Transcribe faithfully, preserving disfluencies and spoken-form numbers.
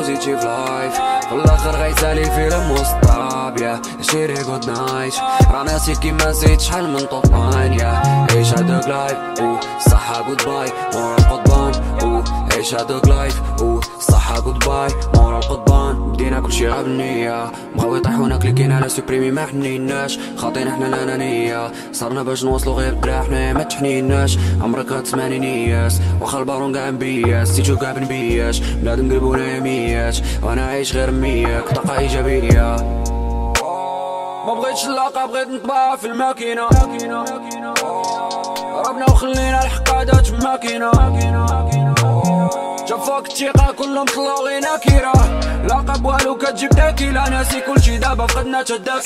بوزيتيف لايف في الاخر غيسالي فيلم وسط الطراب يا شيري جود نايت راه ناسي كيما نسيت شحال من طوطان يا عيش هادوك لايف او صحة جود باي مورا القضبان او عيش هادوك لايف او صحة جود باي مورا القضبان بدينا كلشي غا بالنية بغاو يطيحونا كليكينا على سوبريمي ما حنيناش خاطينا حنا الانانية صرنا باش نوصلو غير بلا حنا ما تحنيناش عمرك غتسمعني نياس واخا البارون كاع مبياس سيتو كاع بنبياش بنادم قلبونا يميات وانا عايش غير مياك طاقة ايجابية ما بغيتش اللقب بغيت نطبع في الماكينة ربنا وخلينا الحقادات في ماكينة جفاك الثقة كلهم طلعو غير نكيرة لقب والو كتجيب داكيلة ناسي كلشي دابا فقدنا تداك